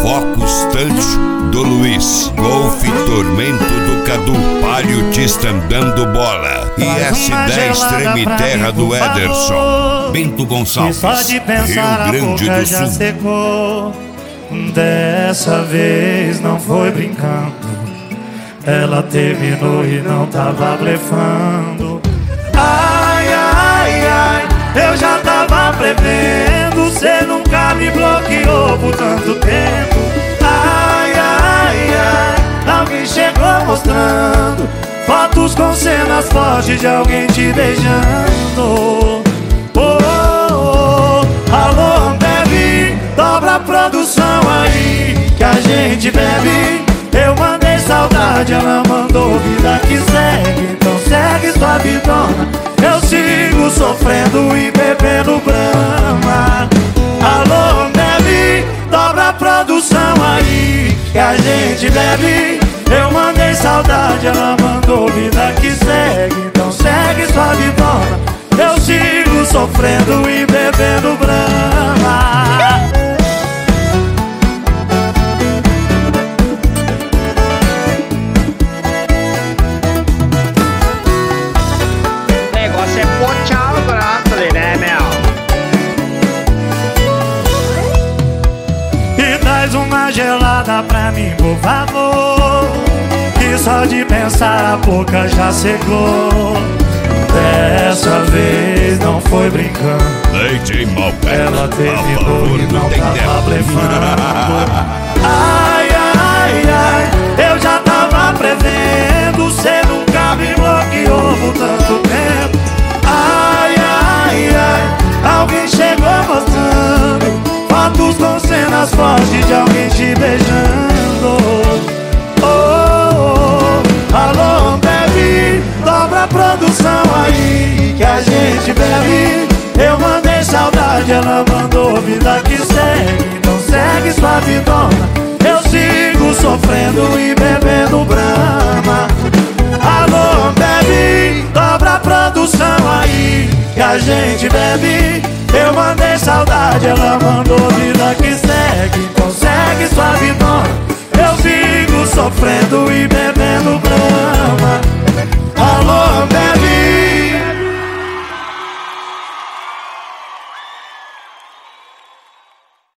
Focus Touch do Luiz, Golf Tormento do Cadu, Palio Tistan dando bola e S10 Treme Terra do Ederson. Bento Gonçalves, só de pensar Rio Grande a boca do já Sul. secou. Dessa vez não foi brincando, ela terminou e não tava blefando. Ai, ai, ai, eu já tava prevendo, cê nunca me bloqueou por tanto tempo. Ai, ai, ai, alguém chegou mostrando fotos com cenas fortes de alguém te beijando. Alô, bebe, dobra a produção aí que a gente bebe. Eu mandei saudade, ela mandou vida que segue. Então segue sua vidona, eu sigo sofrendo e bebendo brama. Alô, bebe, dobra a produção aí que a gente bebe. Eu mandei saudade, ela mandou vida que segue. Então segue sua vidona, eu sigo sofrendo e bebendo brama. O negócio é pochar o braço ali, né, meu? E traz uma gelada pra mim, por favor, que só de pensar a boca já secou. Dessa vez não foi brincando, Leite Malbec, ela terminou e não tem tava tempo. blefando. Ai, ai, ai, eu já tava prevendo, cê nunca me bloqueou por tanto tempo. Ai, ai, ai, alguém chegou mostrando fotos com cenas fortes de alguém te beijando. Alô, bebe, dobra a produção aí que a gente bebe. Eu mandei saudade, ela mandou vida que segue. Então segue sua vidona, eu sigo sofrendo e bebendo brama. Alô, bebe, dobra a produção aí que a gente bebe. Eu mandei saudade, ela mandou vida que segue. Então segue sua vidona, eu sigo sofrendo e bebendo